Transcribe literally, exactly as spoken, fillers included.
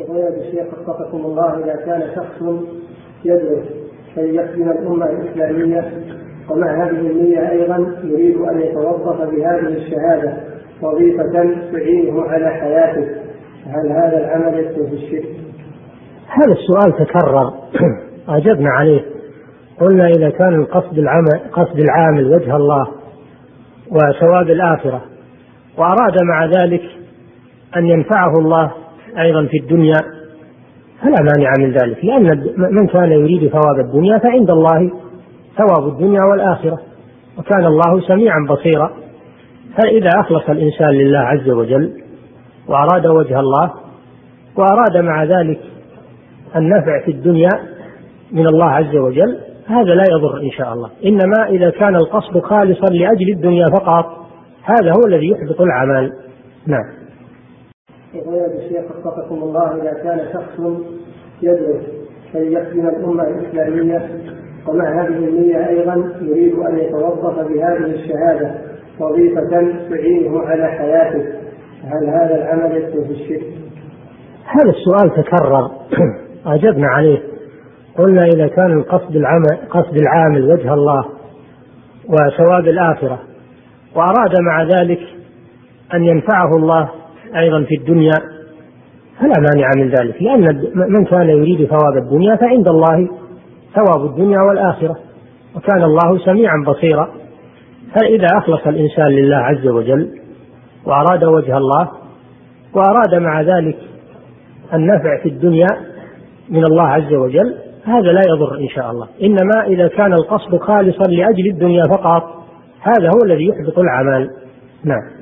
فضيلة الشيخ وفقكم الله، إذا كان شخص يدرس كي يخدم الأمة الإسلامية ومع هذه النية أيضا يريد أن يتوظف بهذه الشهادة وظيفة تعينه على حياته، هل هذا العمل يدخل في الشرك؟ هذا السؤال تكرر أجبنا عليه، قلنا إذا كان القصد العمل قصد العامل وجه الله وثواب الآخرة وأراد مع ذلك أن ينفعه الله أيضا في الدنيا فلا مانع من ذلك، لأن من كان يريد ثواب الدنيا فعند الله ثواب الدنيا والآخرة، وكان الله سميعا بصيرا. فإذا أخلص الإنسان لله عز وجل وأراد وجه الله وأراد مع ذلك النفع في الدنيا من الله عز وجل هذا لا يضر إن شاء الله. إنما إذا كان القصد خالصا لأجل الدنيا فقط هذا هو الذي يحبط العمل. نعم. فضيلة الشيخ وفقكم الله، إذا كان شخص يدرس كي يخدم الأمة الإسلامية ومع هذه النية أيضا يريد أن يتوظف بهذه الشهادة وظيفة تعينه على حياته، هل هذا العمل يدخل في الشرك؟ هذا السؤال تكرر أجبنا عليه، قلنا إذا كان القصد العمل قصد العامل وجه الله وثواب الآخرة وأراد مع ذلك أن ينفعه الله أيضا في الدنيا فلا مانع من ذلك، لأن من كان يريد ثواب الدنيا فعند الله ثواب الدنيا والآخرة، وكان الله سميعا بصيرا. فإذا أخلص الإنسان لله عز وجل وأراد وجه الله وأراد مع ذلك النفع في الدنيا من الله عز وجل هذا لا يضر إن شاء الله. إنما إذا كان القصد خالصا لأجل الدنيا فقط هذا هو الذي يحبط العمل. نعم.